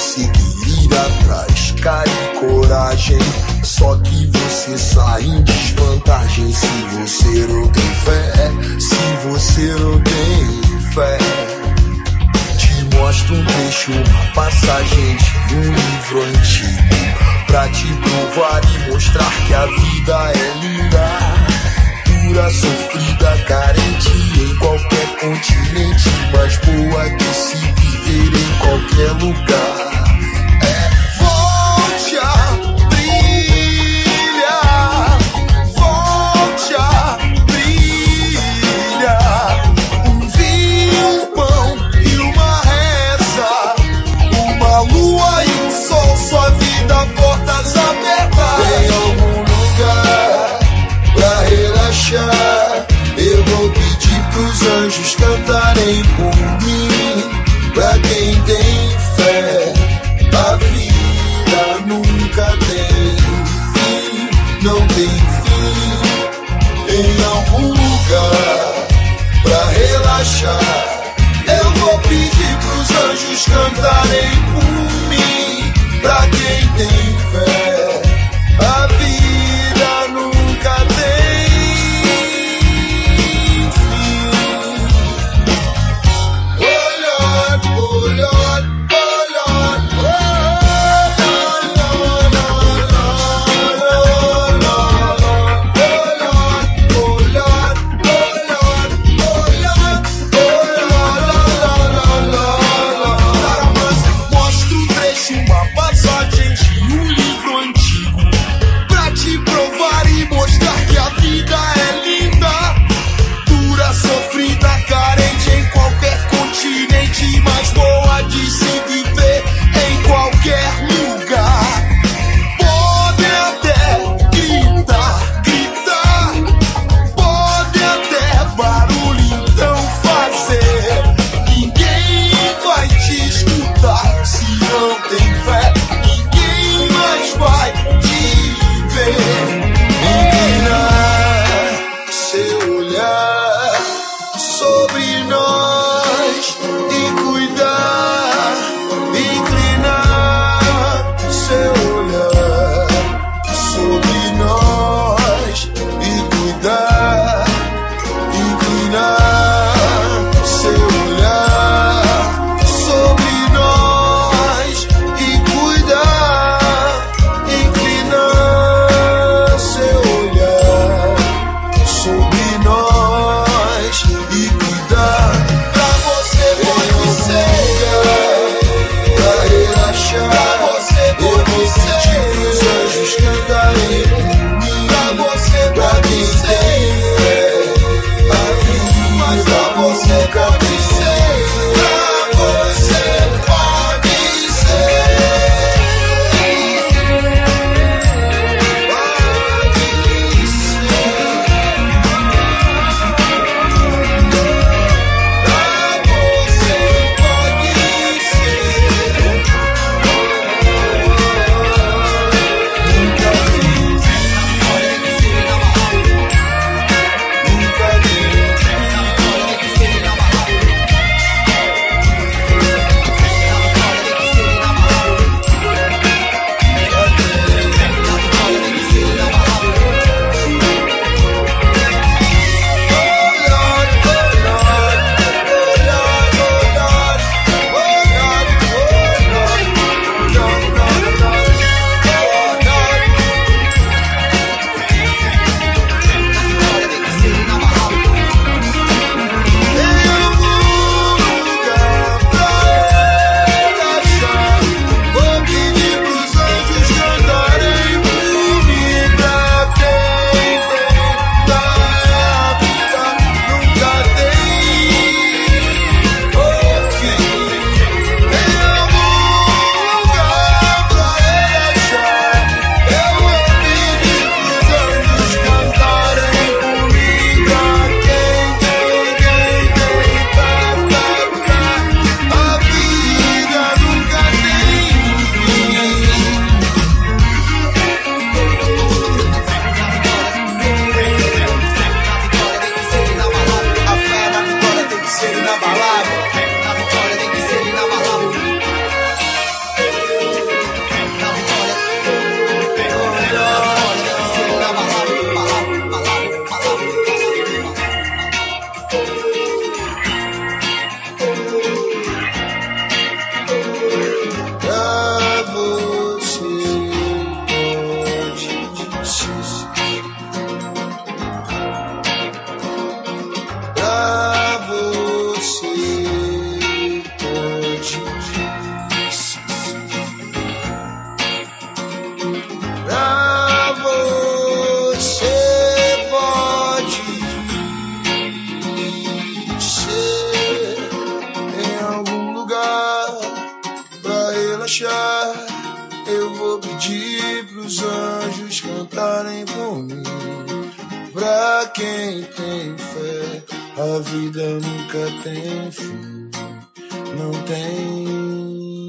conseguir ir atrás, cara e coragem. Só que você sai em desvantagem se você não tem fé, se você não tem fé. Te mostro um trecho, uma passagem de um livro antigo, pra te provar e mostrar que a vida é linda, pura, sofrida, carente em qualquer continente, mas boa de se viver em qualquer lugar. Volte a brilhar, volte a brilhar. Um vinho, um pão e uma reza, uma lua e um sol, sua vida, portas abertas. Tem algum lugar pra relaxar? Eu vou pedir pros anjos cantarem por mim. Pra quem tem fé, a vida nunca tem fim, não tem fim. Em algum lugar pra relaxar, eu vou pedir pros anjos cantarem por mim. Pra quem tem fé, a vida nunca tem fim. Oh Lord, oh Lord, oh Lord, mostra um trecho, uma passagem de um livro pedi pros anjos cantarem por mim. Pra quem tem fé, a vida nunca tem fim. Não tem